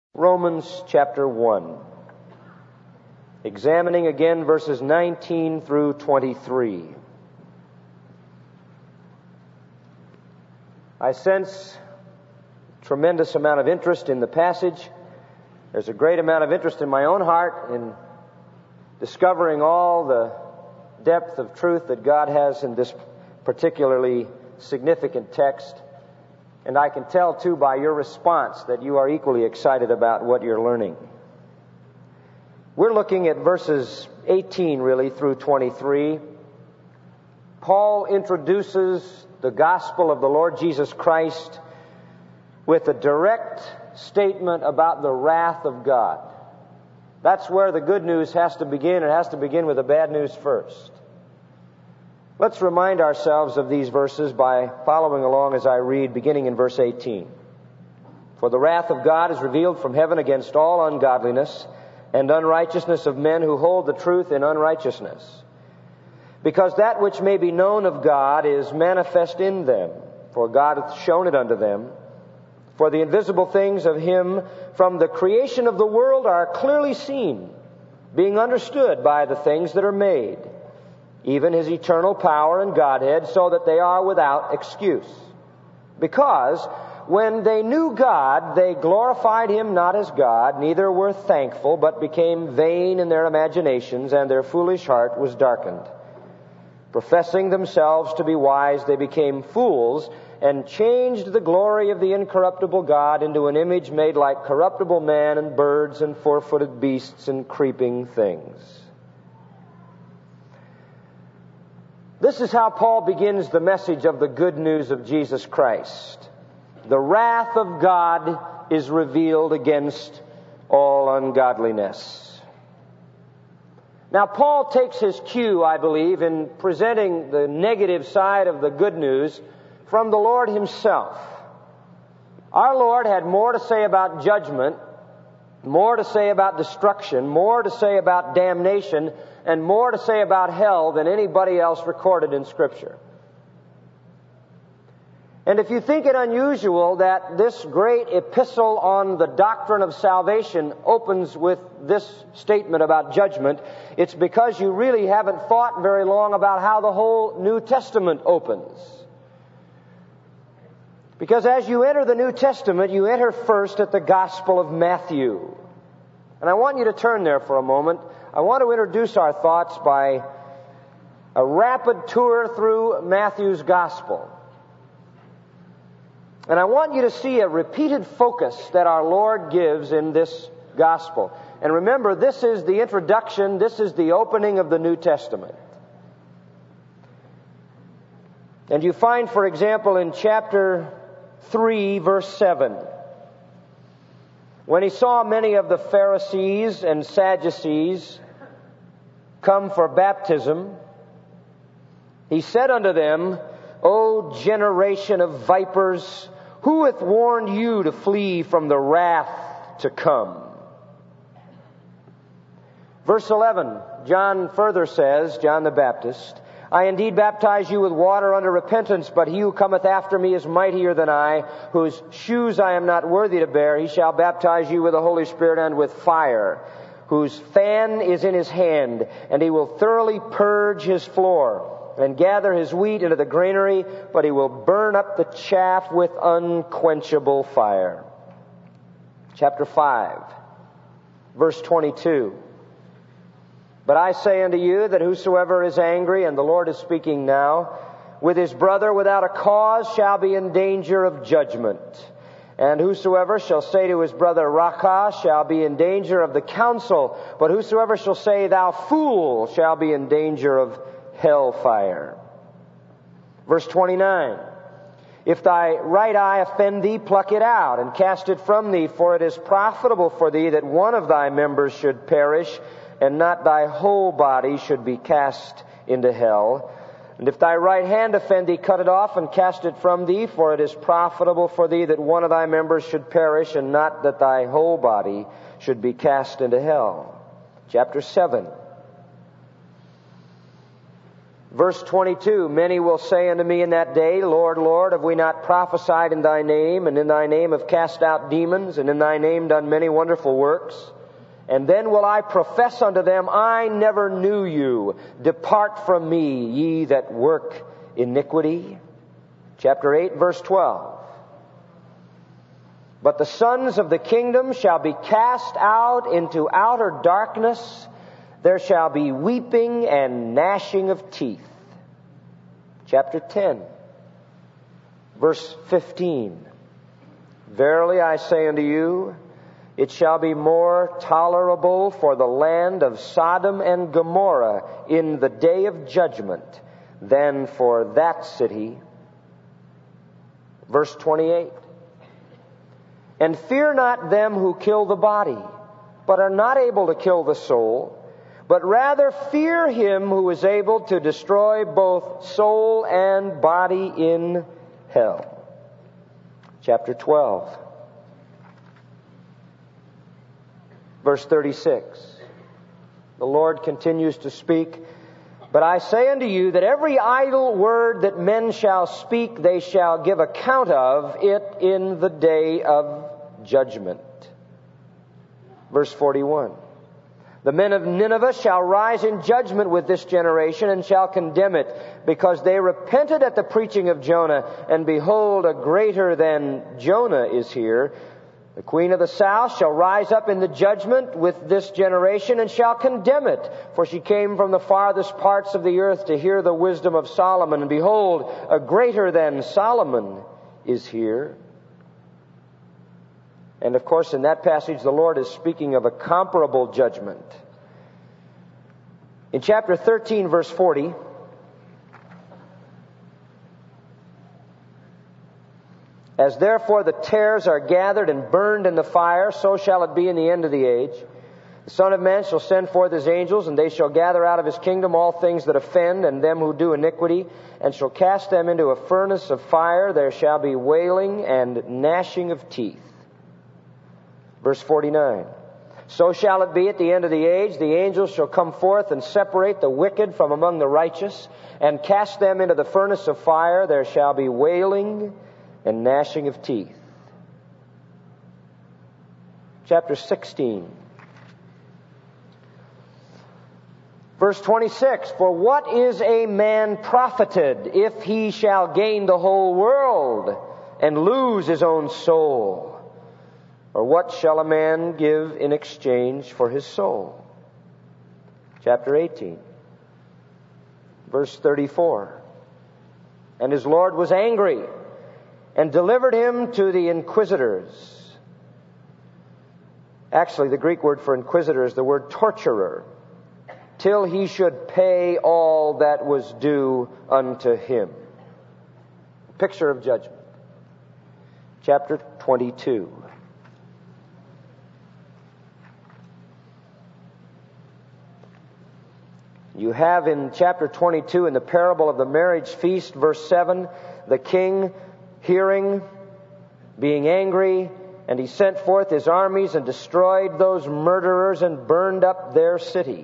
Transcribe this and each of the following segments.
Romans chapter 1. Examining again verses 19 through 23. I sense a tremendous amount of interest in the passage. There's a great amount of interest in my own heart in discovering all the depth of truth that God has in this particularly significant text. And I can tell, too, by your response that you are equally excited about what you're learning. We're looking at verses 18, really, through 23. Paul introduces the gospel of the Lord Jesus Christ with a direct statement about the wrath of God. That's where the good news has to begin. It has to begin with the bad news first. Let's remind ourselves of these verses by following along as I read, beginning in verse 18. For the wrath of God is revealed from heaven against all ungodliness and unrighteousness of men who hold the truth in unrighteousness. Because that which may be known of God is manifest in them, for God hath shown it unto them. For the invisible things of Him from the creation of the world are clearly seen, being understood by the things that are made, even His eternal power and Godhead, so that they are without excuse. Because when they knew God, they glorified Him not as God, neither were thankful, but became vain in their imaginations, and their foolish heart was darkened. Professing themselves to be wise, they became fools, and changed the glory of the incorruptible God into an image made like corruptible man and birds and four-footed beasts and creeping things. This is how Paul begins the message of the good news of Jesus Christ. The wrath of God is revealed against all ungodliness. Now, Paul takes his cue, I believe, in presenting the negative side of the good news from the Lord Himself. Our Lord had more to say about judgment, more to say about destruction, more to say about damnation, and more to say about hell than anybody else recorded in Scripture. And if you think it unusual that this great epistle on the doctrine of salvation opens with this statement about judgment, it's because you really haven't thought very long about how the whole New Testament opens. Because as you enter the New Testament, you enter first at the Gospel of Matthew. And I want you to turn there for a moment. I want to introduce our thoughts by a rapid tour through Matthew's Gospel. And I want you to see a repeated focus that our Lord gives in this Gospel. And remember, this is the introduction, this is the opening of the New Testament. And you find, for example, in chapter 3, verse 7, when He saw many of the Pharisees and Sadducees come for baptism, He said unto them, O generation of vipers, who hath warned you to flee from the wrath to come? Verse 11, John further says, John the Baptist, I indeed baptize you with water unto repentance, but He who cometh after me is mightier than I, whose shoes I am not worthy to bear. He shall baptize you with the Holy Spirit and with fire, whose fan is in His hand, and He will thoroughly purge His floor, and gather His wheat into the granary, but He will burn up the chaff with unquenchable fire. Chapter 5, verse 22. But I say unto you that whosoever is angry, and the Lord is speaking now, with his brother without a cause shall be in danger of judgment. And whosoever shall say to his brother, Raca, shall be in danger of the council. But whosoever shall say, Thou fool, shall be in danger of hellfire. Verse 29. If thy right eye offend thee, pluck it out, and cast it from thee, for it is profitable for thee that one of thy members should perish, and not thy whole body should be cast into hell. And if thy right hand offend thee, cut it off and cast it from thee, for it is profitable for thee that one of thy members should perish, and not that thy whole body should be cast into hell. Chapter 7. Verse 22, many will say unto me in that day, Lord, Lord, have we not prophesied in thy name, and in thy name have cast out demons, and in thy name done many wonderful works? And then will I profess unto them, I never knew you. Depart from me, ye that work iniquity. Chapter 8, verse 12. But the sons of the kingdom shall be cast out into outer darkness. There shall be weeping and gnashing of teeth. Chapter 10, verse 15. Verily I say unto you, it shall be more tolerable for the land of Sodom and Gomorrah in the day of judgment than for that city. Verse 28. And fear not them who kill the body, but are not able to kill the soul, but rather fear him who is able to destroy both soul and body in hell. Chapter 12, verse 36. The Lord continues to speak, but I say unto you that every idle word that men shall speak, they shall give account of it in the day of judgment. Verse 41. The men of Nineveh shall rise in judgment with this generation and shall condemn it, because they repented at the preaching of Jonah, and behold, a greater than Jonah is here. The queen of the south shall rise up in the judgment with this generation and shall condemn it, for she came from the farthest parts of the earth to hear the wisdom of Solomon, and behold, a greater than Solomon is here. And of course, in that passage, the Lord is speaking of a comparable judgment. In chapter 13, verse 40, as therefore the tares are gathered and burned in the fire, so shall it be in the end of the age. The Son of Man shall send forth his angels, and they shall gather out of his kingdom all things that offend, and them who do iniquity, and shall cast them into a furnace of fire. There shall be wailing and gnashing of teeth. Verse 49. So shall it be at the end of the age. The angels shall come forth and separate the wicked from among the righteous, and cast them into the furnace of fire. There shall be wailing and gnashing of teeth. Chapter 16. Verse 26. For what is a man profited if he shall gain the whole world and lose his own soul? Or what shall a man give in exchange for his soul? Chapter 18, verse 34. And his Lord was angry and delivered him to the inquisitors. Actually, the Greek word for inquisitor is the word torturer, till he should pay all that was due unto him. Picture of judgment. Chapter 22. You have in chapter 22, in the parable of the marriage feast, verse 7, the king hearing, being angry, and he sent forth his armies and destroyed those murderers and burned up their city.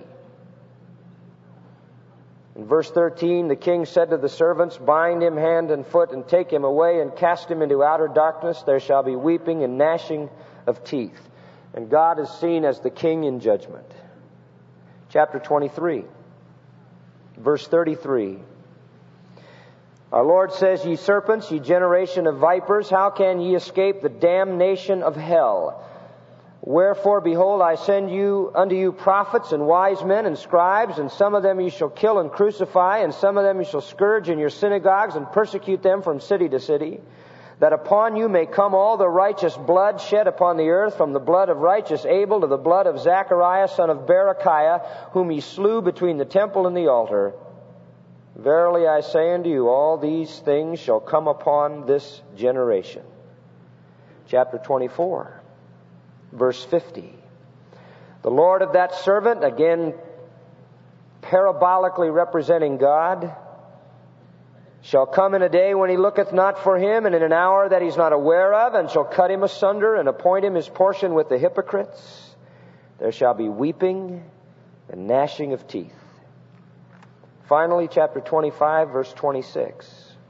In verse 13, the king said to the servants, bind him hand and foot and take him away and cast him into outer darkness. There shall be weeping and gnashing of teeth. And God is seen as the king in judgment. Chapter 23. Verse 33. Our Lord says, ye serpents, ye generation of vipers, how can ye escape the damnation of hell? Wherefore, behold, I send you unto you prophets and wise men and scribes, and some of them you shall kill and crucify, and some of them you shall scourge in your synagogues and persecute them from city to city, that upon you may come all the righteous blood shed upon the earth, from the blood of righteous Abel to the blood of Zachariah, son of Berechiah, whom he slew between the temple and the altar. Verily I say unto you, all these things shall come upon this generation. Chapter 24, verse 50. The Lord of that servant, again parabolically representing God, shall come in a day when he looketh not for him, and in an hour that he's not aware of, and shall cut him asunder, and appoint him his portion with the hypocrites. There shall be weeping and gnashing of teeth. Finally, chapter 25, verse 26.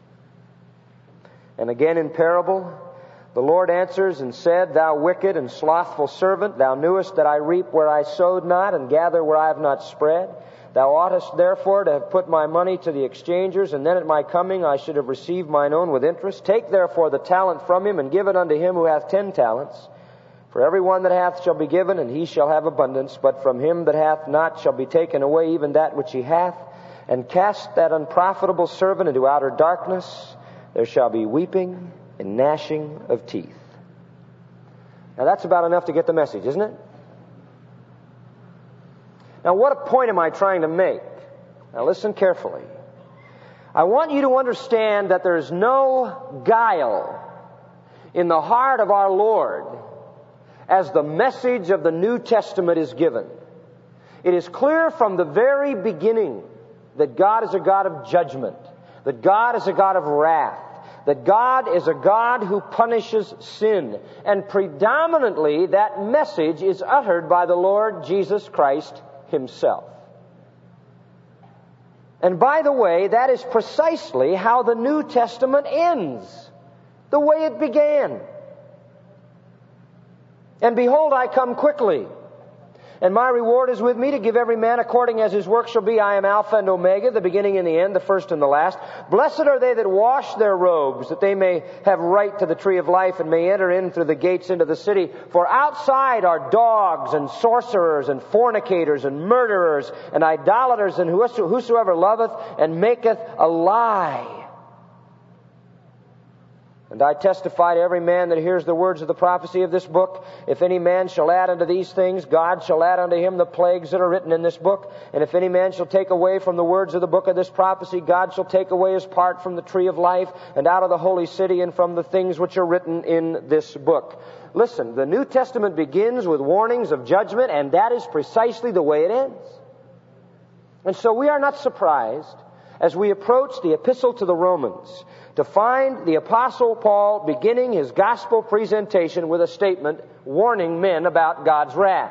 And again in parable, the Lord answers and said, Thou wicked and slothful servant, thou knewest that I reap where I sowed not, and gather where I have not spread. Thou oughtest therefore to have put my money to the exchangers, and then at my coming I should have received mine own with interest. Take therefore the talent from him, and give it unto him who hath 10 talents. For every one that hath shall be given, and he shall have abundance. But from him that hath not shall be taken away even that which he hath. And cast that unprofitable servant into outer darkness. There shall be weeping and gnashing of teeth. Now that's about enough to get the message, isn't it? Now what point am I trying to make? Now listen carefully. I want you to understand that there is no guile in the heart of our Lord as the message of the New Testament is given. It is clear from the very beginning that God is a God of judgment, that God is a God of wrath, that God is a God who punishes sin. And predominantly that message is uttered by the Lord Jesus Christ Himself. And by the way, that is precisely how the New Testament ends, the way it began. And behold, I come quickly, and my reward is with me to give every man according as his work shall be. I am Alpha and Omega, the beginning and the end, the first and the last. Blessed are they that wash their robes, that they may have right to the tree of life, and may enter in through the gates into the city. For outside are dogs and sorcerers and fornicators and murderers and idolaters and whosoever loveth and maketh a lie. And I testify to every man that hears the words of the prophecy of this book, if any man shall add unto these things, God shall add unto him the plagues that are written in this book. And if any man shall take away from the words of the book of this prophecy, God shall take away his part from the tree of life, and out of the holy city, and from the things which are written in this book. Listen, the New Testament begins with warnings of judgment, and that is precisely the way it ends. And so we are not surprised as we approach the Epistle to the Romans to find the Apostle Paul beginning his gospel presentation with a statement warning men about God's wrath.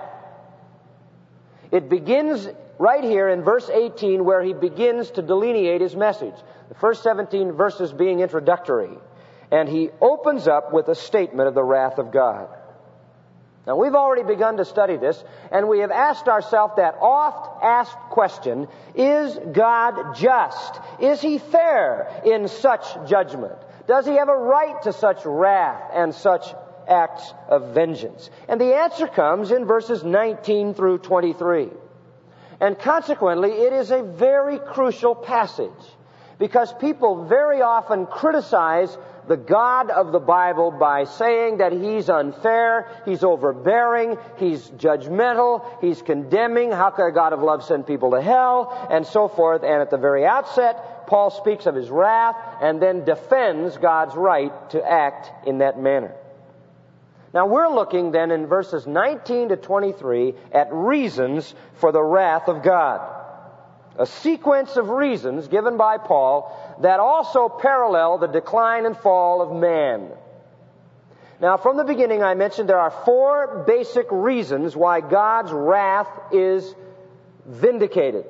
It begins right here in verse 18 where he begins to delineate his message. The first 17 verses being introductory. And he opens up with a statement of the wrath of God. Now we've already begun to study this, and we have asked ourselves that oft-asked question, is God just? Is He fair in such judgment? Does He have a right to such wrath and such acts of vengeance? And the answer comes in verses 19 through 23. And consequently, it is a very crucial passage, because people very often criticize the God of the Bible by saying that He's unfair, He's overbearing, He's judgmental, He's condemning, how could a God of love send people to hell, and so forth. And at the very outset, Paul speaks of His wrath and then defends God's right to act in that manner. Now we're looking then in verses 19 to 23 at reasons for the wrath of God. A sequence of reasons given by Paul that also parallel the decline and fall of man. Now, from the beginning I mentioned there are 4 basic reasons why God's wrath is vindicated,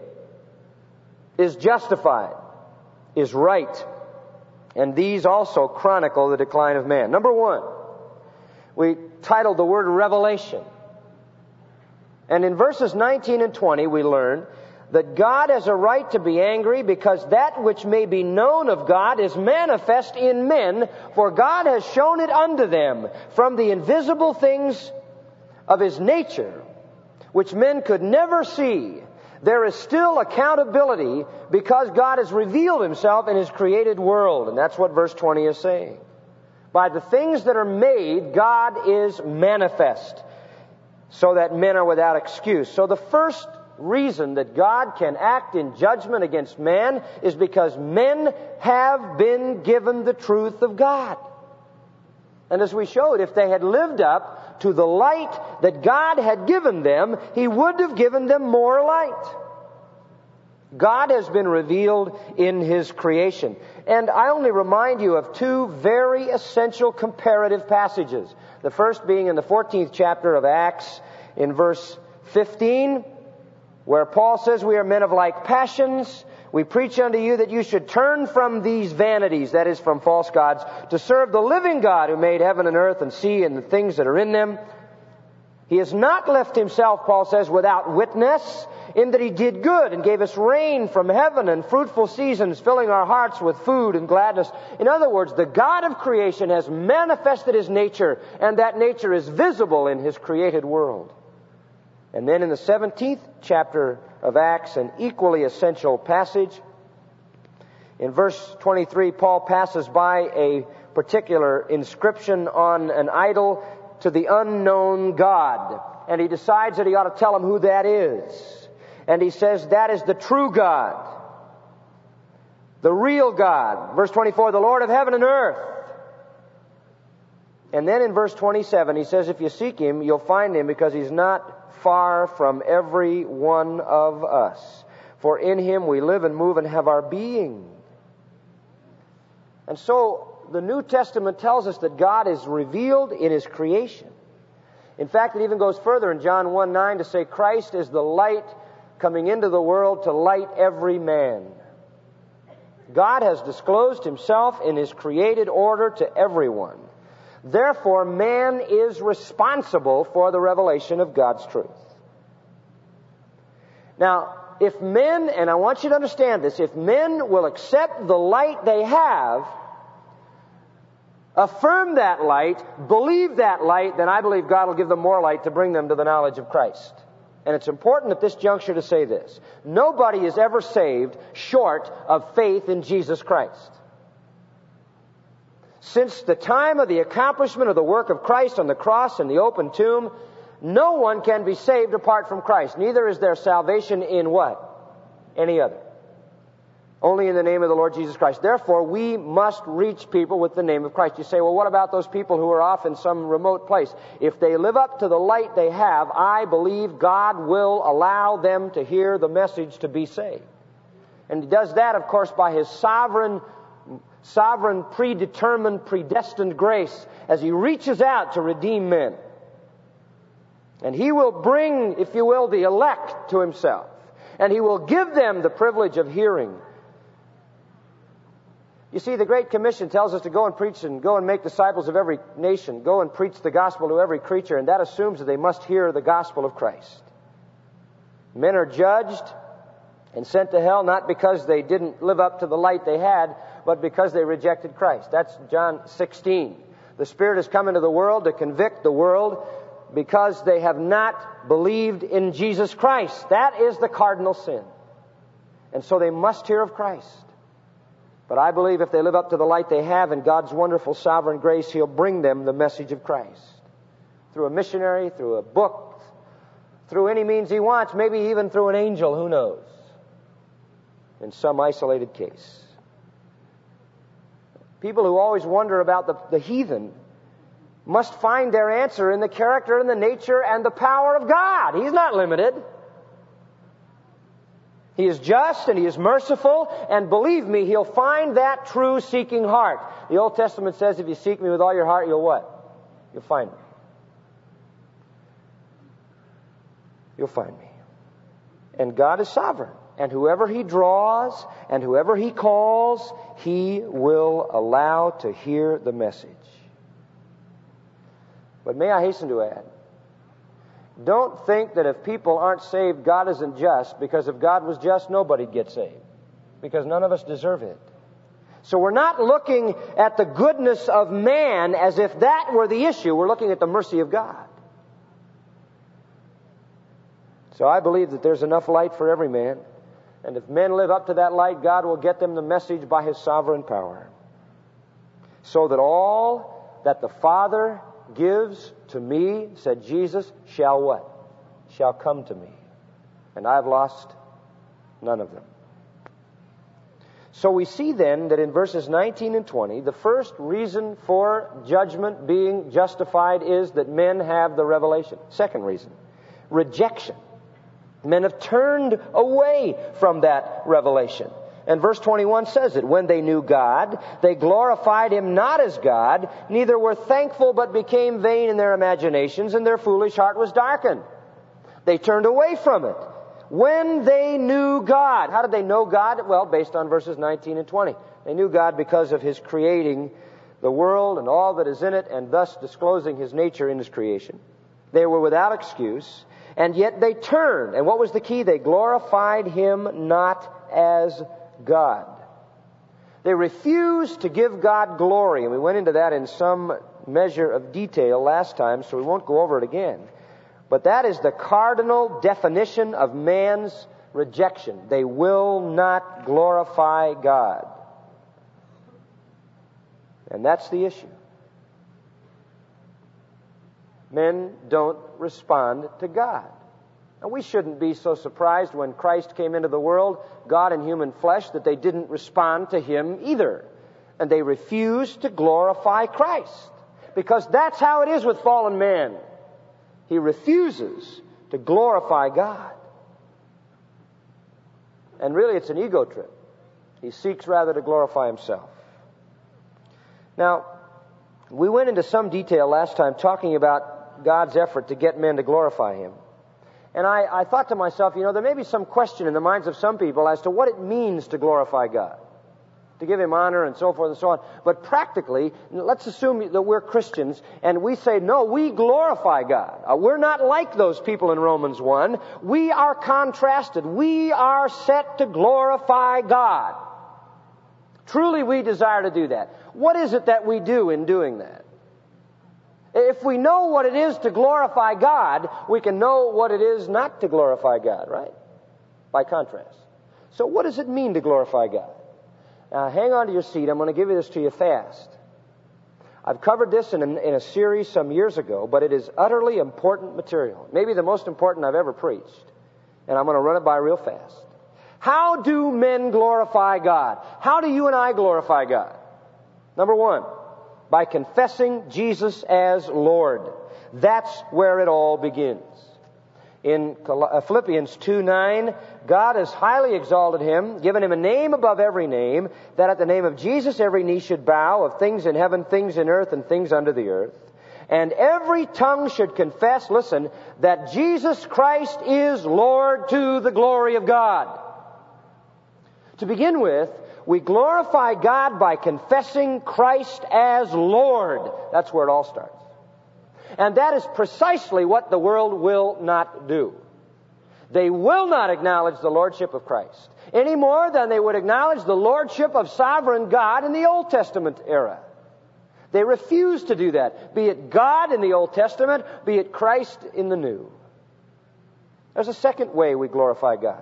is justified, is right. And these also chronicle the decline of man. Number 1, we titled the word revelation. And in verses 19 and 20 we learn that God has a right to be angry because that which may be known of God is manifest in men, for God has shown it unto them from the invisible things of His nature, which men could never see. There is still accountability because God has revealed Himself in His created world. And that's what verse 20 is saying. By the things that are made, God is manifest, so that men are without excuse. So the first reason that God can act in judgment against man is because men have been given the truth of God. And as we showed, if they had lived up to the light that God had given them, He would have given them more light. God has been revealed in His creation. And I only remind you of 2 very essential comparative passages. The first being in the 14th chapter of Acts in verse 15, where Paul says we are men of like passions, We preach unto you that you should turn from these vanities, that is, from false gods, to serve the living God who made heaven and earth and sea and the things that are in them. He has not left himself, Paul says, without witness, in that he did good and gave us rain from heaven and fruitful seasons, filling our hearts with food and gladness. In other words, the God of creation has manifested His nature, and that nature is visible in His created world. And then in the 17th chapter of Acts, an equally essential passage. In verse 23, Paul passes by a particular inscription on an idol to the unknown God. And he decides that he ought to tell them who that is. And he says that is the true God, the real God. Verse 24, the Lord of heaven and earth. And then in verse 27, he says, if you seek Him, you'll find Him, because He's not far from every one of us. For in Him we live and move and have our being. And so the New Testament tells us that God is revealed in His creation. In fact, it even goes further in John 1:9 to say Christ is the light coming into the world to light every man. God has disclosed Himself in His created order to everyone. Therefore, man is responsible for the revelation of God's truth. Now, if men, and I want you to understand this, if men will accept the light they have, affirm that light, believe that light, then I believe God will give them more light to bring them to the knowledge of Christ. And it's important at this juncture to say this. Nobody is ever saved short of faith in Jesus Christ. Since the time of the accomplishment of the work of Christ on the cross and the open tomb, no one can be saved apart from Christ. Neither is there salvation in what? Any other. Only in the name of the Lord Jesus Christ. Therefore, we must reach people with the name of Christ. You say, well, what about those people who are off in some remote place? If they live up to the light they have, I believe God will allow them to hear the message to be saved. And He does that, of course, by His sovereign, predetermined, predestined grace as He reaches out to redeem men. And He will bring, if you will, the elect to Himself. And He will give them the privilege of hearing. You see, the Great Commission tells us to go and preach and go and make disciples of every nation. Go and preach the gospel to every creature, and that assumes that they must hear the gospel of Christ. Men are judged and sent to hell not because they didn't live up to the light they had, but because they rejected Christ. That's John 16. The Spirit has come into the world to convict the world because they have not believed in Jesus Christ. That is the cardinal sin. And so they must hear of Christ. But I believe if they live up to the light they have in God's wonderful sovereign grace, He'll bring them the message of Christ. Through a missionary, through a book, through any means He wants, maybe even through an angel, who knows, in some isolated case. People who always wonder about the heathen must find their answer in the character and the nature and the power of God. He's not limited. He is just and He is merciful, and believe me, He'll find that true seeking heart. The Old Testament says, if you seek Me with all your heart, you'll what? You'll find Me. You'll find Me. And God is sovereign. And whoever He draws and whoever He calls, He will allow to hear the message. But may I hasten to add, don't think that if people aren't saved, God isn't just, because if God was just, nobody'd get saved, because none of us deserve it. So we're not looking at the goodness of man as if that were the issue. We're looking at the mercy of God. So I believe that there's enough light for every man, and if men live up to that light, God will get them the message by His sovereign power, so that all that the Father gives to Me, said Jesus, shall what? Shall come to Me. And I've lost none of them. So we see then that in verses 19 and 20, the first reason for judgment being justified is that men have the revelation. Second reason, rejection. Men have turned away from that revelation. And verse 21 says it, when they knew God, they glorified Him not as God, neither were thankful, but became vain in their imaginations, and their foolish heart was darkened. They turned away from it. when they knew God. How did they know God? Well, based on verses 19 and 20. They knew God because of His creating the world and all that is in it, and thus disclosing His nature in His creation. They were without excuse, and yet they turned. And what was the key? They glorified Him not as God. They refused to give God glory, and we went into that in some measure of detail last time, so we won't go over it again. But that is the cardinal definition of man's rejection. They will not glorify God. And that's the issue. Men don't respond to God. And we shouldn't be so surprised when Christ came into the world, God in human flesh, that they didn't respond to Him either. And they refused to glorify Christ. Because that's how it is with fallen man. He refuses to glorify God. And really it's an ego trip. He seeks rather to glorify himself. Now, we went into some detail last time talking about God's effort to get men to glorify Him. And I thought to myself, there may be some question in the minds of some people as to what it means to glorify God, to give Him honor and so forth and so on. But practically, let's assume that we're Christians and we say, no, we glorify God. We're not like those people in Romans 1. We are contrasted. We are set to glorify God. Truly we desire to do that. What is it that we do in doing that? If we know what it is to glorify God, we can know what it is not to glorify God, right? By contrast. So what does it mean to glorify God? Now, hang on to your seat. I'm going to give this to you fast. I've covered this in a series some years ago, but it is utterly important material. Maybe the most important I've ever preached. And I'm going to run it by real fast. How do men glorify God? How do you and I glorify God? Number one, by confessing Jesus as Lord. That's where it all begins. In Philippians 2:9, God has highly exalted Him, given Him a name above every name, that at the name of Jesus every knee should bow, of things in heaven, things in earth, and things under the earth. And every tongue should confess, listen, that Jesus Christ is Lord to the glory of God. To begin with, we glorify God by confessing Christ as Lord. That's where it all starts. And that is precisely what the world will not do. They will not acknowledge the Lordship of Christ any more than they would acknowledge the Lordship of sovereign God in the Old Testament era. They refuse to do that, be it God in the Old Testament, be it Christ in the New. There's a second way we glorify God.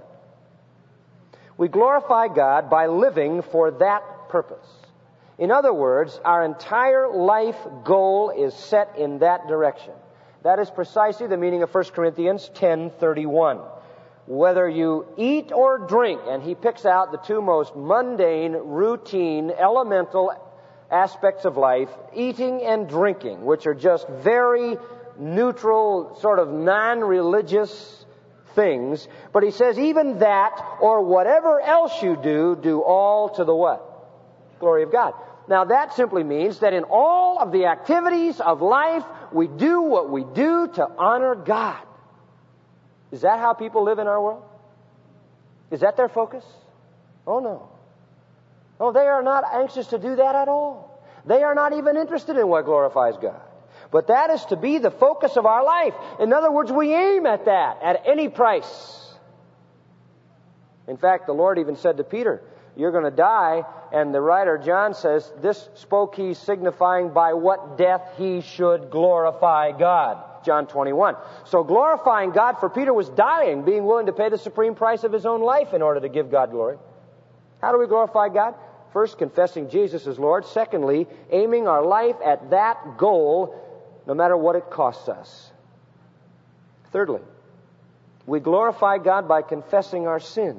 We glorify God by living for that purpose. In other words, our entire life goal is set in that direction. That is precisely the meaning of 1 Corinthians 10:31. Whether you eat or drink, and he picks out the two most mundane, routine, elemental aspects of life, eating and drinking, which are just very neutral, sort of non-religious things. But he says even that, or whatever else you do all to the what? Glory of God. Now that simply means that in all of the activities of life, we do what we do to honor God. Is that how people live in our world? Is that their focus? Oh no. Oh, they are not anxious to do that at all. They are not even interested in what glorifies God. But that is to be the focus of our life. In other words, we aim at that at any price. In fact, the Lord even said to Peter, you're going to die. And the writer John says, this spoke he signifying by what death he should glorify God. John 21. So glorifying God for Peter was dying, being willing to pay the supreme price of his own life in order to give God glory. How do we glorify God? First, confessing Jesus as Lord. Secondly, aiming our life at that goal, no matter what it costs us. Thirdly, we glorify God by confessing our sin.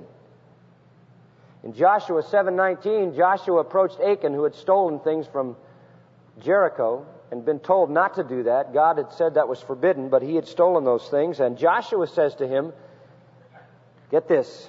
In Joshua 7:19, Joshua approached Achan, who had stolen things from Jericho and been told not to do that. God had said that was forbidden, but he had stolen those things. And Joshua says to him, get this,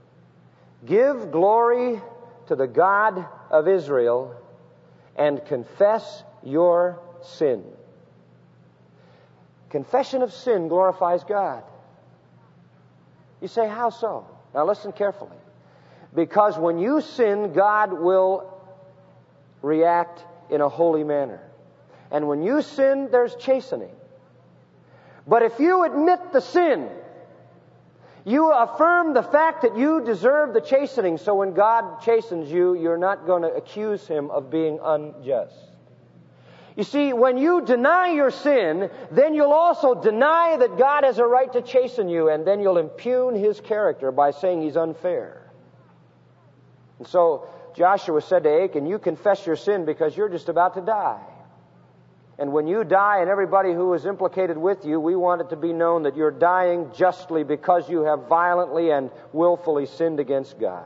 give glory to the God of Israel and confess your sin. Confession of sin glorifies God. You say, how so? Now listen carefully. Because when you sin, God will react in a holy manner. And when you sin, there's chastening. But if you admit the sin, you affirm the fact that you deserve the chastening. So when God chastens you, you're not going to accuse Him of being unjust. You see, when you deny your sin, then you'll also deny that God has a right to chasten you, and then you'll impugn His character by saying He's unfair. And so Joshua said to Achan, you confess your sin because you're just about to die. And when you die, and everybody who is implicated with you, we want it to be known that you're dying justly because you have violently and willfully sinned against God.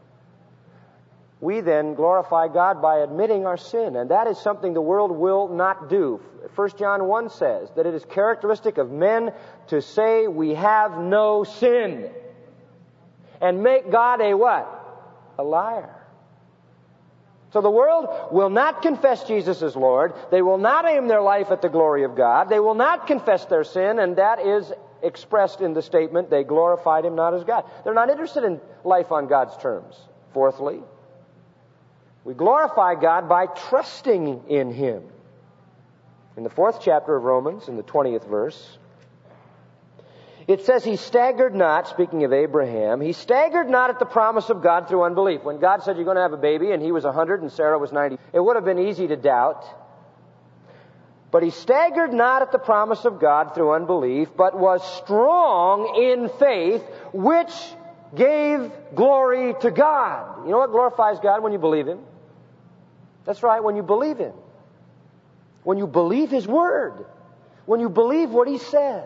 We then glorify God by admitting our sin, and that is something the world will not do. 1 John 1 says that it is characteristic of men to say we have no sin and make God a what? A liar. So the world will not confess Jesus as Lord. They will not aim their life at the glory of God. They will not confess their sin, and that is expressed in the statement, they glorified Him not as God. They're not interested in life on God's terms. Fourthly, we glorify God by trusting in Him. In the 4th chapter of Romans, in the 20th verse, it says, He staggered not, speaking of Abraham, He staggered not at the promise of God through unbelief. When God said you're going to have a baby and he was 100 and Sarah was 90, it would have been easy to doubt. But He staggered not at the promise of God through unbelief, but was strong in faith, which gave glory to God. You know what glorifies God? When you believe Him. That's right, when you believe Him. When you believe His Word. When you believe what He says.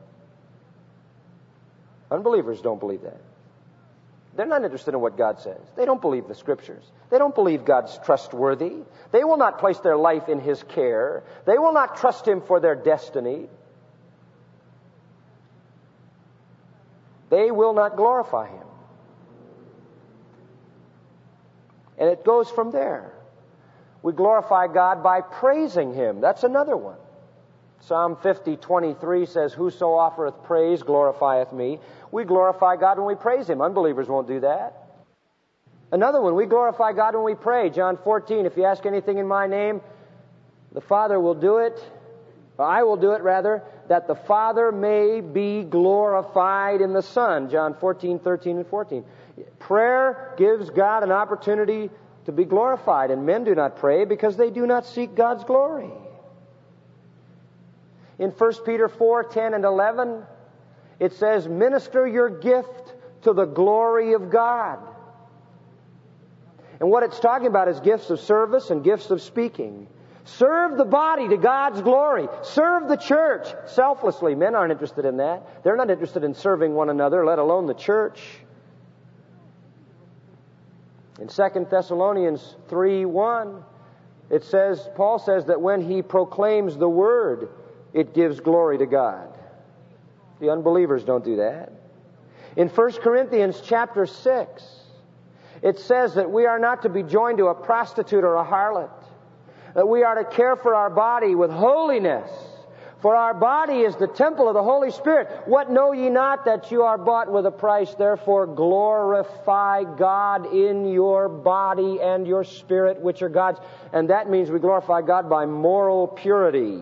Unbelievers don't believe that. They're not interested in what God says. They don't believe the Scriptures. They don't believe God's trustworthy. They will not place their life in His care. They will not trust Him for their destiny. They will not glorify Him. And it goes from there. We glorify God by praising Him. That's another one. Psalm 50:23 says, Whoso offereth praise glorifieth me. We glorify God when we praise Him. Unbelievers won't do that. Another one, we glorify God when we pray. John 14, if you ask anything in my name, the Father will do it. Or I will do it, rather, that the Father may be glorified in the Son. John 14:13 and 14. Prayer gives God an opportunity to be glorified, and men do not pray because they do not seek God's glory. In 1 Peter 4:10 and 11, it says, Minister your gift to the glory of God. And what it's talking about is gifts of service and gifts of speaking. Serve the body to God's glory. Serve the church selflessly. Men aren't interested in that. They're not interested in serving one another, let alone the church. In 2 Thessalonians 3:1, it says, Paul says that when he proclaims the word, it gives glory to God. The unbelievers don't do that. In 1 Corinthians chapter 6, it says that we are not to be joined to a prostitute or a harlot. That we are to care for our body with holiness. For our body is the temple of the Holy Spirit. What know ye not that you are bought with a price? Therefore glorify God in your body and your spirit, which are God's. And that means we glorify God by moral purity.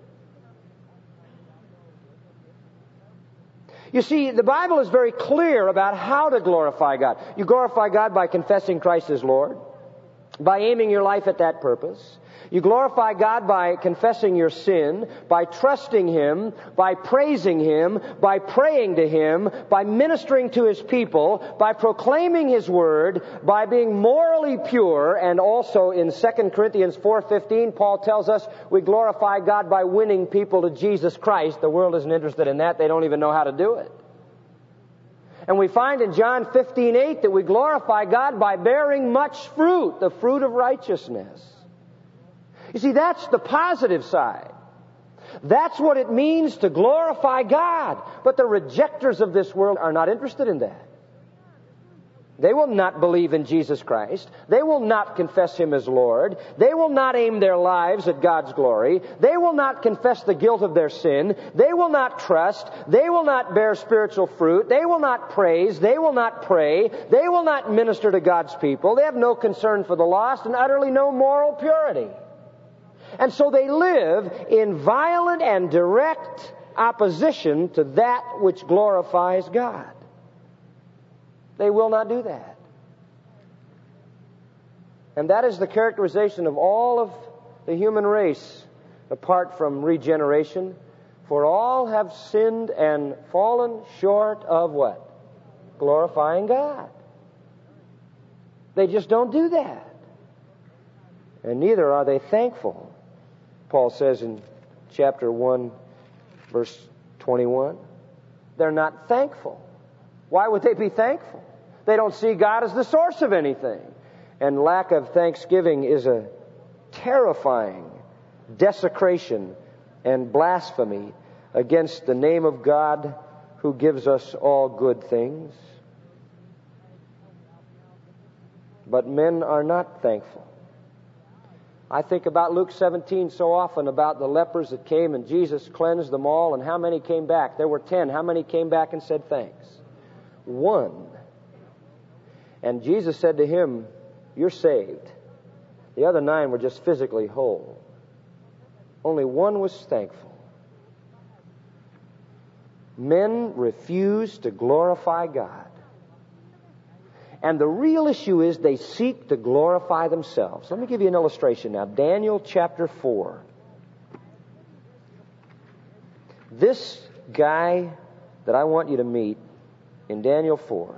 You see, the Bible is very clear about how to glorify God. You glorify God by confessing Christ as Lord, by aiming your life at that purpose. You glorify God by confessing your sin, by trusting Him, by praising Him, by praying to Him, by ministering to His people, by proclaiming His Word, by being morally pure, and also in 2 Corinthians 4:15, Paul tells us we glorify God by winning people to Jesus Christ. The world isn't interested in that. They don't even know how to do it. And we find in John 15:8 that we glorify God by bearing much fruit, the fruit of righteousness. You see, that's the positive side. That's what it means to glorify God. But the rejectors of this world are not interested in that. They will not believe in Jesus Christ. They will not confess Him as Lord. They will not aim their lives at God's glory. They will not confess the guilt of their sin. They will not trust. They will not bear spiritual fruit. They will not praise. They will not pray. They will not minister to God's people. They have no concern for the lost and utterly no moral purity. And so they live in violent and direct opposition to that which glorifies God. They will not do that. And that is the characterization of all of the human race, apart from regeneration. For all have sinned and fallen short of what? Glorifying God. They just don't do that. And neither are they thankful. Paul says in chapter 1, verse 21, they're not thankful. Why would they be thankful? They don't see God as the source of anything. And lack of thanksgiving is a terrifying desecration and blasphemy against the name of God who gives us all good things. But men are not thankful. I think about Luke 17 so often, about the lepers that came and Jesus cleansed them all, and how many came back? There were 10. How many came back and said thanks? 1. And Jesus said to him, "You're saved." The other 9 were just physically whole. Only 1 was thankful. Men refuse to glorify God. And the real issue is they seek to glorify themselves. Let me give you an illustration now. Daniel chapter 4. This guy that I want you to meet in Daniel 4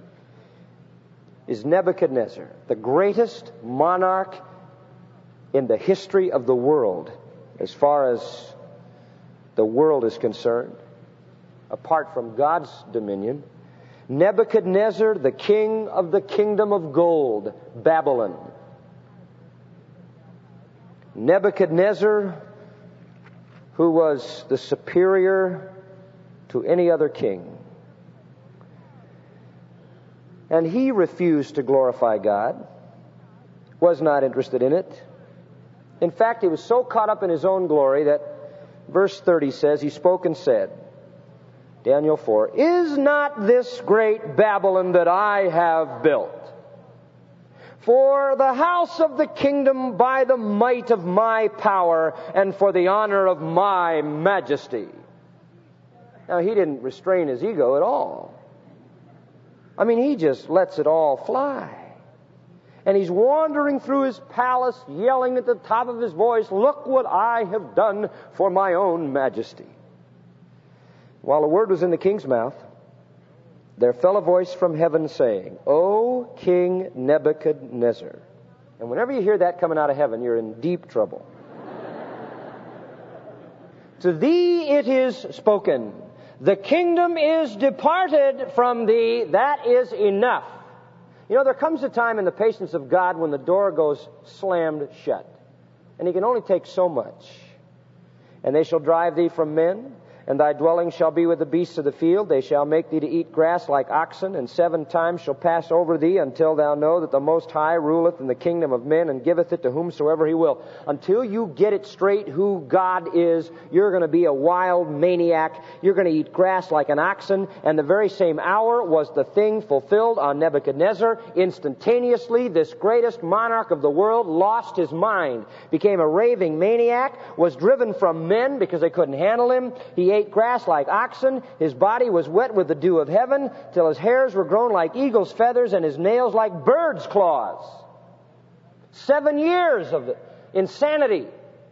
is Nebuchadnezzar, the greatest monarch in the history of the world, as far as the world is concerned, apart from God's dominion. Nebuchadnezzar, the king of the kingdom of gold, Babylon. Nebuchadnezzar, who was the superior to any other king. And he refused to glorify God, was not interested in it. In fact, he was so caught up in his own glory that verse 30 says, he spoke and said, Daniel 4, "Is not this great Babylon that I have built for the house of the kingdom by the might of my power and for the honor of my majesty?" Now, he didn't restrain his ego at all. I mean, he just lets it all fly. And he's wandering through his palace, yelling at the top of his voice, "Look what I have done for my own majesty." While the word was in the king's mouth, there fell a voice from heaven saying, "O King Nebuchadnezzar." And whenever you hear that coming out of heaven, you're in deep trouble. "To thee it is spoken, the kingdom is departed from thee." That is enough. You know, there comes a time in the patience of God when the door goes slammed shut. And He can only take so much. "And they shall drive thee from men, and thy dwelling shall be with the beasts of the field. They shall make thee to eat grass like oxen, and 7 times shall pass over thee until thou know that the Most High ruleth in the kingdom of men and giveth it to whomsoever He will." Until you get it straight who God is, you're going to be a wild maniac. You're going to eat grass like an oxen. And the very same hour was the thing fulfilled on Nebuchadnezzar. Instantaneously, this greatest monarch of the world lost his mind, became a raving maniac, was driven from men because they couldn't handle him. He ate grass like oxen. His body was wet with the dew of heaven, till his hairs were grown like eagle's feathers and his nails like bird's claws. 7 years of insanity.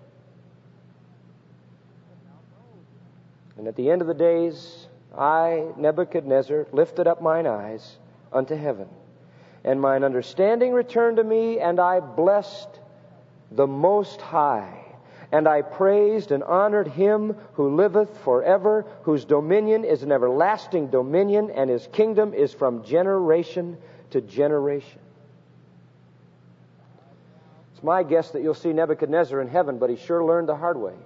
And at the end of the days, I, Nebuchadnezzar, lifted up mine eyes unto heaven, and mine understanding returned to me, and I blessed the Most High. And I praised and honored Him who liveth forever, whose dominion is an everlasting dominion, and His kingdom is from generation to generation. It's my guess that you'll see Nebuchadnezzar in heaven, but he sure learned the hard way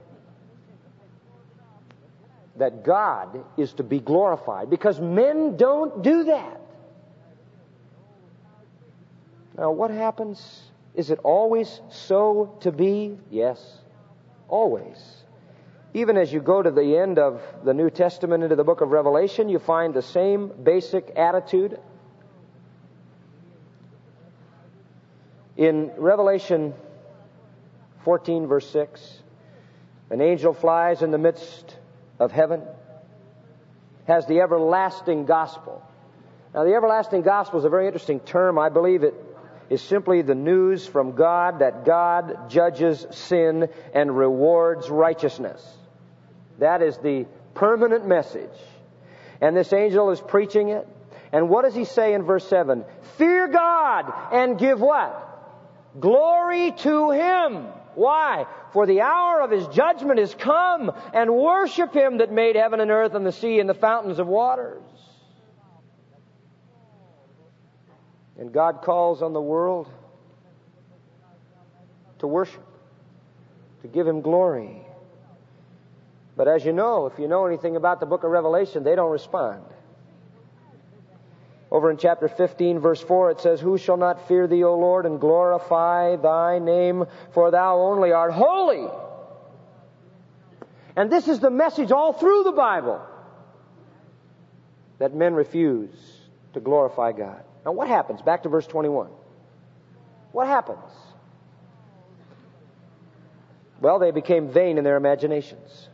that God is to be glorified, because men don't do that. Now, what happens? Is it always so to be? Yes, always. Even as you go to the end of the New Testament into the book of Revelation, you find the same basic attitude. In Revelation 14, verse 6, an angel flies in the midst of heaven, has the everlasting gospel. Now, the everlasting gospel is a very interesting term. I believe it is simply the news from God that God judges sin and rewards righteousness. That is the permanent message. And this angel is preaching it. And what does he say in verse 7? Fear God and give what? Glory to Him. Why? For the hour of His judgment is come, and worship Him that made heaven and earth and the sea and the fountains of waters. And God calls on the world to worship, to give Him glory. But as you know, if you know anything about the book of Revelation, they don't respond. Over in chapter 15, verse 4, it says, Who shall not fear Thee, O Lord, and glorify Thy name, for Thou only art holy. And this is the message all through the Bible, that men refuse to glorify God. Now what happens? Back to verse 21. What happens? Well, they became vain in their imaginations.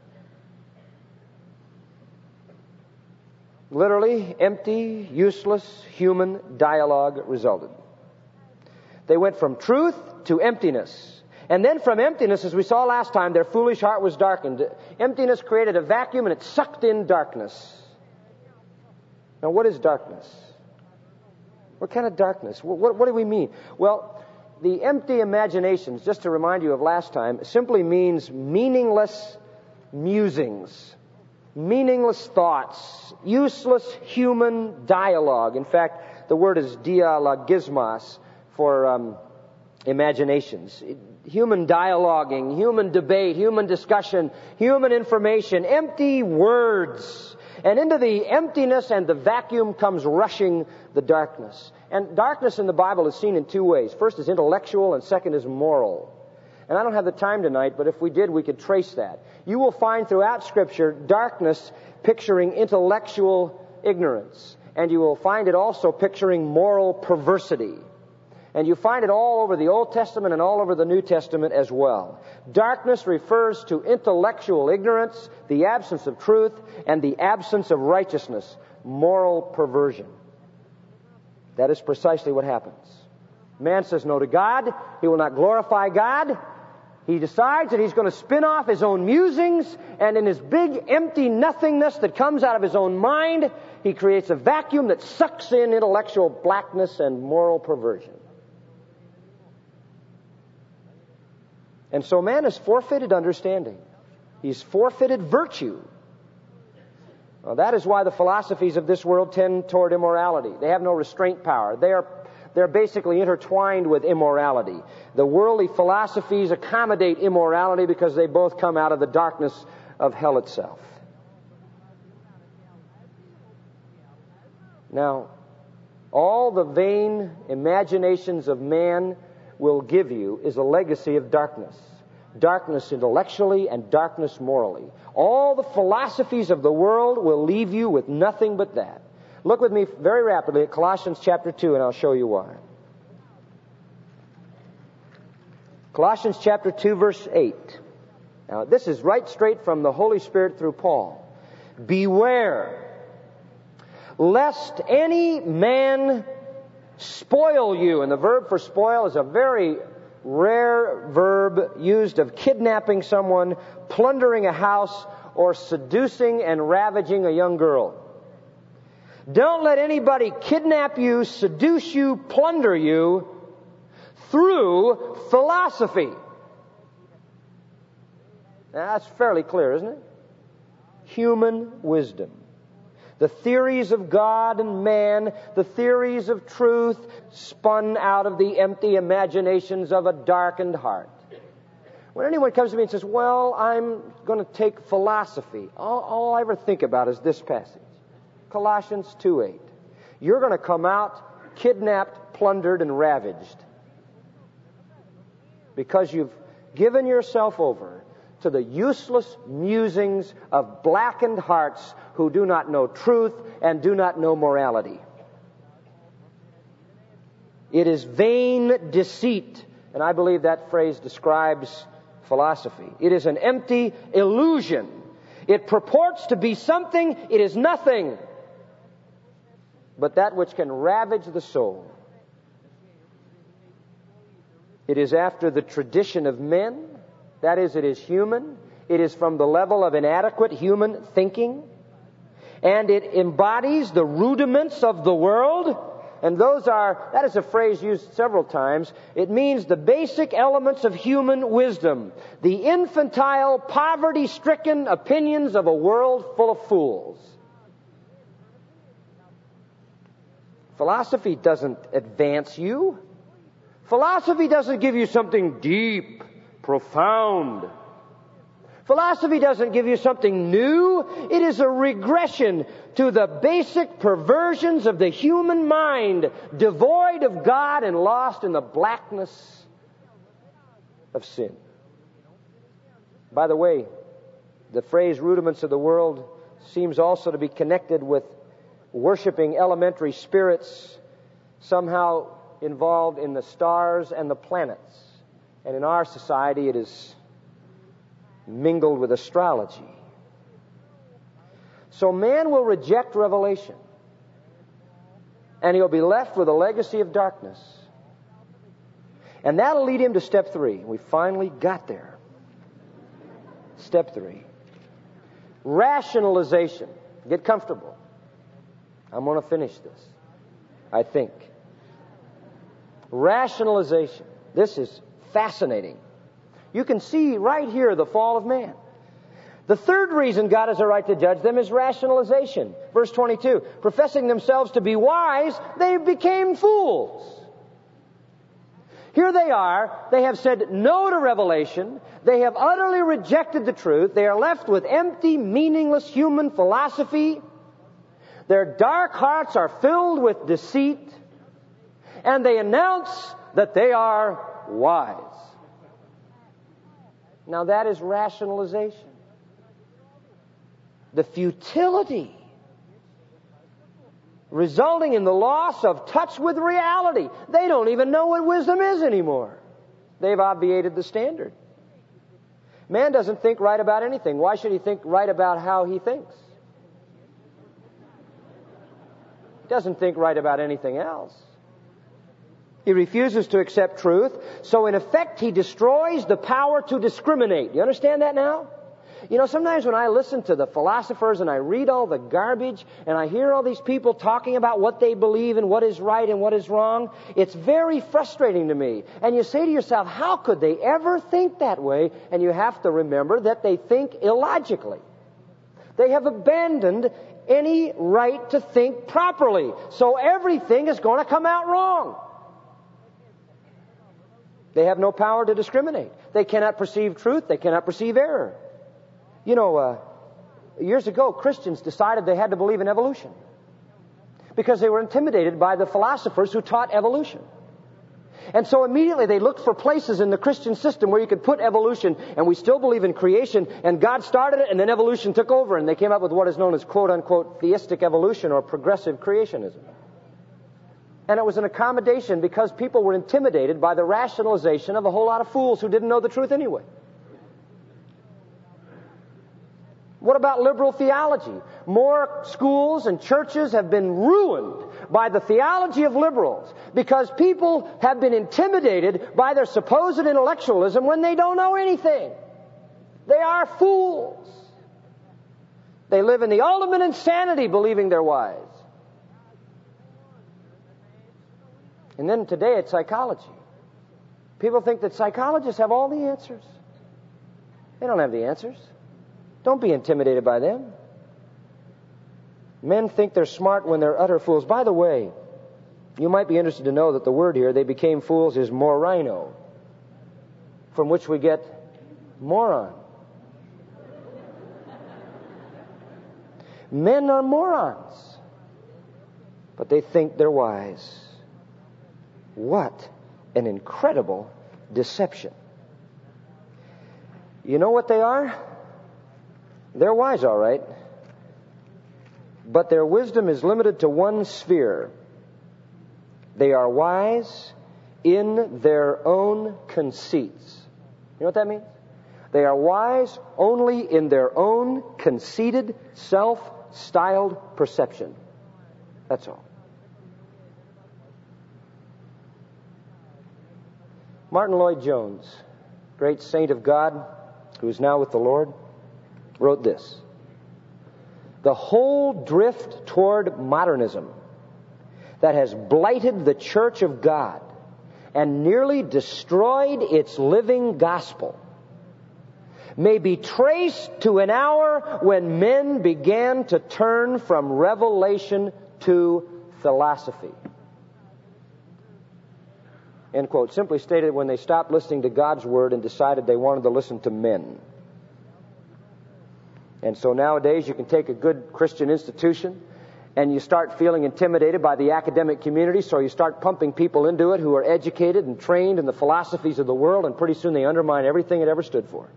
Literally, empty, useless human dialogue resulted. They went from truth to emptiness. And then from emptiness, as we saw last time, their foolish heart was darkened. Emptiness created a vacuum and it sucked in darkness. Now, what is darkness? What kind of darkness? What do we mean? Well, the empty imaginations, just to remind you of last time, simply means meaningless musings, meaningless thoughts, useless human dialogue. In fact, the word is dialogismos for imaginations. Human dialoguing, human debate, human discussion, human information, empty words. And into the emptiness and the vacuum comes rushing the darkness. And darkness in the Bible is seen in two ways. First is intellectual and second is moral. And I don't have the time tonight, but if we did, we could trace that. You will find throughout Scripture darkness picturing intellectual ignorance. And you will find it also picturing moral perversity. And you find it all over the Old Testament and all over the New Testament as well. Darkness refers to intellectual ignorance, the absence of truth, and the absence of righteousness, moral perversion. That is precisely what happens. Man says no to God. He will not glorify God. He decides that he's going to spin off his own musings, and in his big empty nothingness that comes out of his own mind, he creates a vacuum that sucks in intellectual blackness and moral perversion. And so man has forfeited understanding. He's forfeited virtue. Well, that is why the philosophies of this world tend toward immorality. They have no restraint power. They're basically intertwined with immorality. The worldly philosophies accommodate immorality because they both come out of the darkness of hell itself. Now, all the vain imaginations of man will give you is a legacy of darkness. Darkness intellectually and darkness morally. All the philosophies of the world will leave you with nothing but that. Look with me very rapidly at Colossians chapter 2, and I'll show you why. Colossians chapter 2, verse 8. Now, this is right straight from the Holy Spirit through Paul. Beware, lest any man spoil you. And the verb for spoil is a very rare verb used of kidnapping someone, plundering a house, or seducing and ravaging a young girl. Don't let anybody kidnap you, seduce you, plunder you through philosophy. Now, that's fairly clear, isn't it? Human wisdom. The theories of God and man, the theories of truth, spun out of the empty imaginations of a darkened heart. When anyone comes to me and says, well, I'm going to take philosophy, all I ever think about is this passage. Colossians 2:8. You're going to come out kidnapped, plundered, and ravaged. Because you've given yourself over to the useless musings of blackened hearts who do not know truth and do not know morality. It is vain deceit, and I believe that phrase describes philosophy. It is an empty illusion. It purports to be something, it is nothing, but that which can ravage the soul. It is after the tradition of men. That is, it is human. It is from the level of inadequate human thinking. And it embodies the rudiments of the world. And that is a phrase used several times. It means the basic elements of human wisdom. The infantile, poverty-stricken opinions of a world full of fools. Philosophy doesn't advance you. Philosophy doesn't give you something deep, profound. Philosophy doesn't give you something new. It is a regression to the basic perversions of the human mind, devoid of God and lost in the blackness of sin. By the way, the phrase rudiments of the world seems also to be connected with worshiping elementary spirits somehow involved in the stars and the planets. And in our society, it is mingled with astrology. So man will reject revelation, and he'll be left with a legacy of darkness. And that'll lead him to step 3. We finally got there. Step 3. Rationalization. Get comfortable. I'm going to finish this, I think. Rationalization. This is fascinating. You can see right here the fall of man. The third reason God has a right to judge them is rationalization. Verse 22, professing themselves to be wise, they became fools. Here they are. They have said no to revelation. They have utterly rejected the truth. They are left with empty, meaningless human philosophy. Their dark hearts are filled with deceit. And they announce that they are wise. Now that is rationalization. The futility resulting in the loss of touch with reality. They don't even know what wisdom is anymore. They've obviated the standard. Man doesn't think right about anything. Why should he think right about how he thinks? He doesn't think right about anything else. He refuses to accept truth, so in effect he destroys the power to discriminate. You understand that now? You know, sometimes when I listen to the philosophers and I read all the garbage and I hear all these people talking about what they believe and what is right and what is wrong, it's very frustrating to me. And you say to yourself, how could they ever think that way? And you have to remember that they think illogically. They have abandoned any right to think properly. So everything is going to come out wrong. They have no power to discriminate. They cannot perceive truth. They cannot perceive error. You know, years ago, Christians decided they had to believe in evolution because they were intimidated by the philosophers who taught evolution. And so immediately they looked for places in the Christian system where you could put evolution, and we still believe in creation, and God started it, and then evolution took over, and they came up with what is known as quote-unquote theistic evolution or progressive creationism. And it was an accommodation because people were intimidated by the rationalization of a whole lot of fools who didn't know the truth anyway. What about liberal theology? More schools and churches have been ruined by the theology of liberals because people have been intimidated by their supposed intellectualism when they don't know anything. They are fools. They live in the ultimate insanity believing they're wise. And then today it's psychology. People think that psychologists have all the answers. They don't have the answers. Don't be intimidated by them. Men think they're smart when they're utter fools. By the way, you might be interested to know that the word here, they became fools, is morino, from which we get moron. Men are morons, but they think they're wise. What an incredible deception. You know what they are? They're wise, all right. But their wisdom is limited to one sphere. They are wise in their own conceits. You know what that means? They are wise only in their own conceited, self-styled perception. That's all. Martin Lloyd-Jones, great saint of God who is now with the Lord, wrote this: the whole drift toward modernism that has blighted the Church of God and nearly destroyed its living gospel may be traced to an hour when men began to turn from revelation to philosophy. End quote. Simply stated, when they stopped listening to God's Word and decided they wanted to listen to men. And so nowadays you can take a good Christian institution and you start feeling intimidated by the academic community, so you start pumping people into it who are educated and trained in the philosophies of the world, and pretty soon they undermine everything it ever stood for.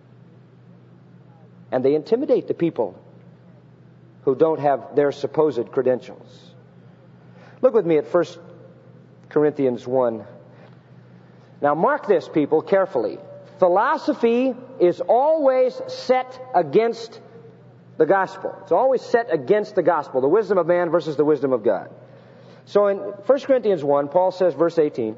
And they intimidate the people who don't have their supposed credentials. Look with me at 1 Corinthians 1. Now mark this, people, carefully. Philosophy is always set against the gospel. It's always set against the gospel, the wisdom of man versus the wisdom of God. So in 1 Corinthians 1, Paul says, verse 17,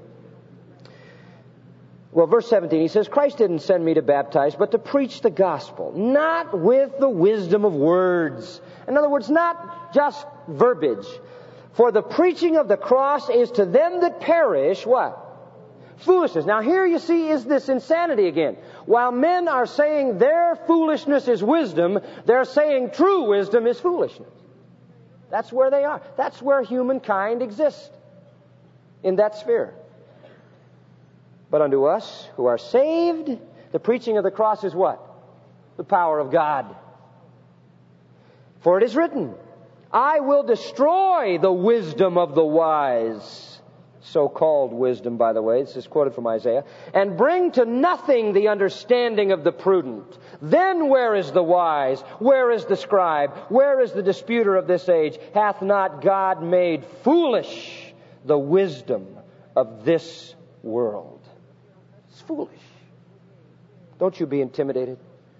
verse 17, he says, Christ didn't send me to baptize, but to preach the gospel, not with the wisdom of words. In other words, not just verbiage. For the preaching of the cross is to them that perish, what? Foolishness. Now here you see is this insanity again. While men are saying their foolishness is wisdom, they're saying true wisdom is foolishness. That's where they are. That's where humankind exists, in that sphere. But unto us who are saved, the preaching of the cross is what? The power of God. For it is written, I will destroy the wisdom of the wise. So-called wisdom, by the way. This is quoted from Isaiah. And bring to nothing the understanding of the prudent. Then where is the wise? Where is the scribe? Where is the disputer of this age? Hath not God made foolish the wisdom of this world? It's foolish. Don't you be intimidated.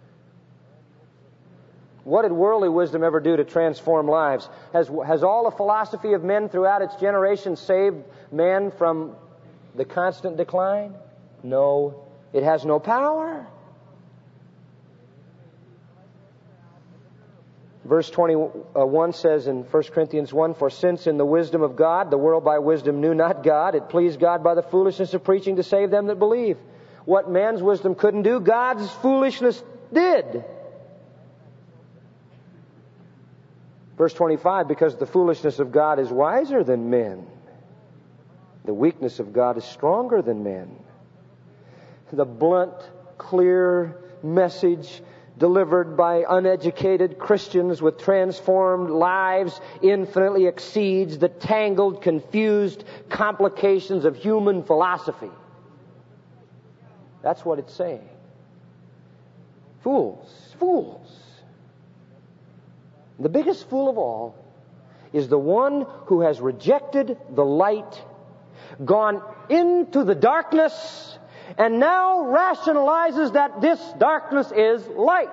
What did worldly wisdom ever do to transform lives? Has all the philosophy of men throughout its generations saved man from the constant decline? No. It has no power. Verse 21 says in 1 Corinthians 1, For since in the wisdom of God, the world by wisdom knew not God, it pleased God by the foolishness of preaching to save them that believe. What man's wisdom couldn't do, God's foolishness did. Verse 25, because the foolishness of God is wiser than men. The weakness of God is stronger than men. The blunt, clear message delivered by uneducated Christians with transformed lives infinitely exceeds the tangled, confused complications of human philosophy. That's what it's saying. Fools. The biggest fool of all is the one who has rejected the light, gone into the darkness, and now rationalizes that this darkness is light.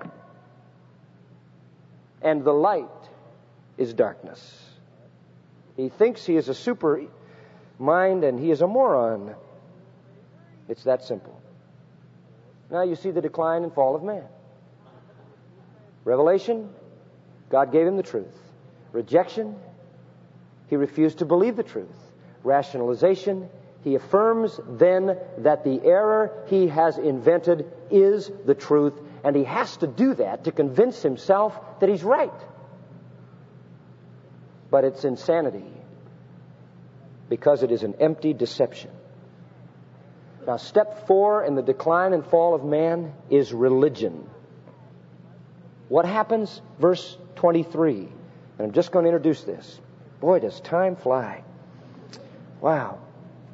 And the light is darkness. He thinks he is a super mind and he is a moron. It's that simple. Now you see the decline and fall of man. Revelation, God gave him the truth. Rejection, he refused to believe the truth. Rationalization, he affirms then that the error he has invented is the truth, and he has to do that to convince himself that he's right. But it's insanity, because it is an empty deception. Now, step 4 in the decline and fall of man is religion. What happens? Verse 23. And I'm just going to introduce this. Boy, does time fly. Wow.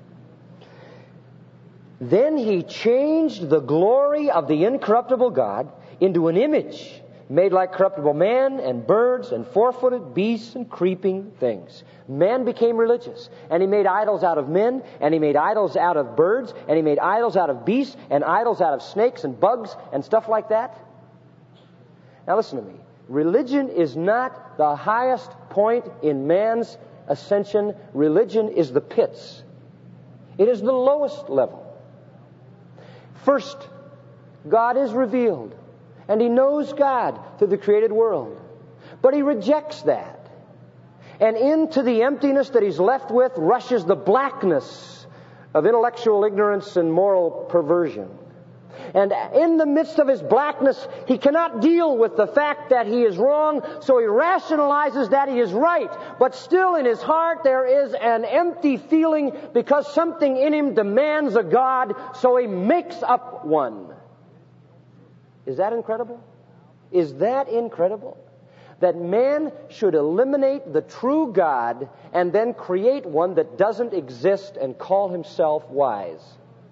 Then He changed the glory of the incorruptible God into an image made like corruptible man and birds and four-footed beasts and creeping things. Man became religious, and he made idols out of men, and he made idols out of birds, and he made idols out of beasts, and idols out of snakes and bugs and stuff like that. Now listen to me. Religion is not the highest point in man's ascension. Religion is the pits. It is the lowest level. First, God is revealed, and he knows God through the created world. But he rejects that. And into the emptiness that he's left with rushes the blackness of intellectual ignorance and moral perversion. And in the midst of his blackness, he cannot deal with the fact that he is wrong, so he rationalizes that he is right. But still in his heart there is an empty feeling because something in him demands a God, so he makes up one. Is that incredible? Is that incredible? That man should eliminate the true God and then create one that doesn't exist and call himself wise.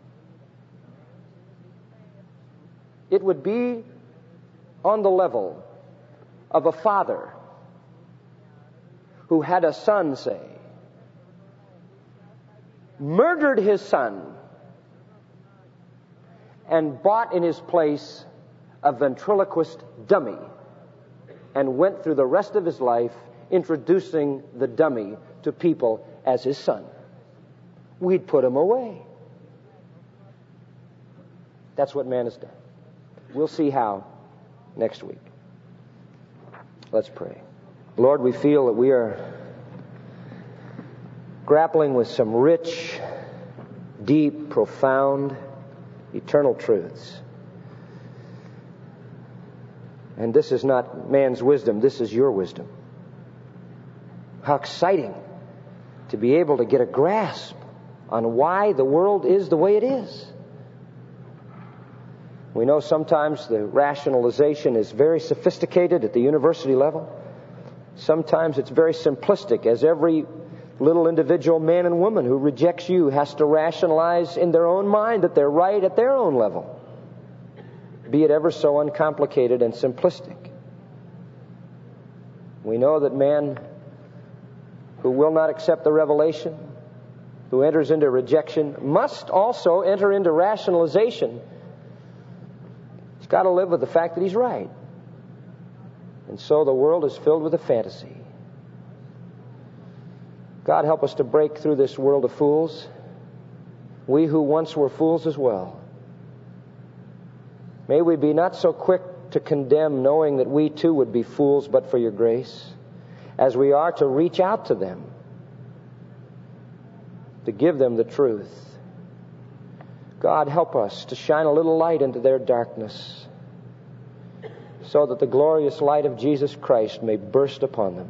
It would be on the level of a father who had a son, say, murdered his son and bought in his place a ventriloquist dummy and went through the rest of his life introducing the dummy to people as his son. We'd put him away. That's what man has done. We'll see how next week. Let's pray. Lord, we feel that we are grappling with some rich, deep, profound, eternal truths. And this is not man's wisdom, this is your wisdom. How exciting to be able to get a grasp on why the world is the way it is. We know sometimes the rationalization is very sophisticated at the university level. Sometimes it's very simplistic, as every little individual man and woman who rejects you has to rationalize in their own mind that they're right at their own level, be it ever so uncomplicated and simplistic. We know that man who will not accept the revelation, who enters into rejection, must also enter into rationalization. He's got to live with the fact that he's right. And so the world is filled with a fantasy. God, help us to break through this world of fools, we who once were fools as well. May we be not so quick to condemn, knowing that we too would be fools but for your grace, as we are to reach out to them, to give them the truth. God, help us to shine a little light into their darkness, so that the glorious light of Jesus Christ may burst upon them.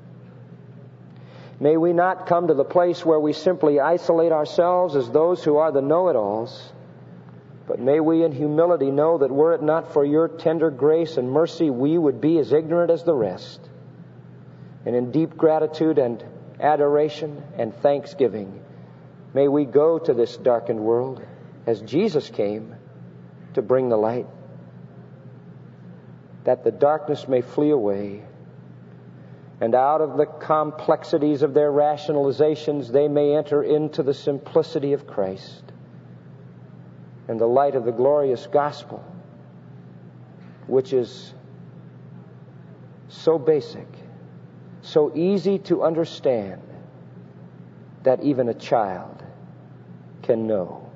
May we not come to the place where we simply isolate ourselves as those who are the know-it-alls, but may we in humility know that were it not for your tender grace and mercy, we would be as ignorant as the rest. And in deep gratitude and adoration and thanksgiving, may we go to this darkened world as Jesus came to bring the light, that the darkness may flee away, and out of the complexities of their rationalizations they may enter into the simplicity of Christ and the light of the glorious gospel, which is so basic, so easy to understand, that even a child can know.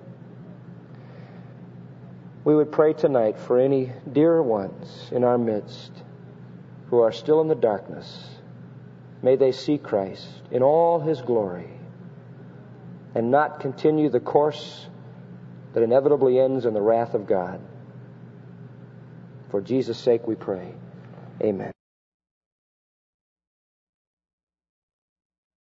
We would pray tonight for any dear ones in our midst who are still in the darkness. May they see Christ in all His glory and not continue the course that inevitably ends in the wrath of God. For Jesus' sake we pray. Amen.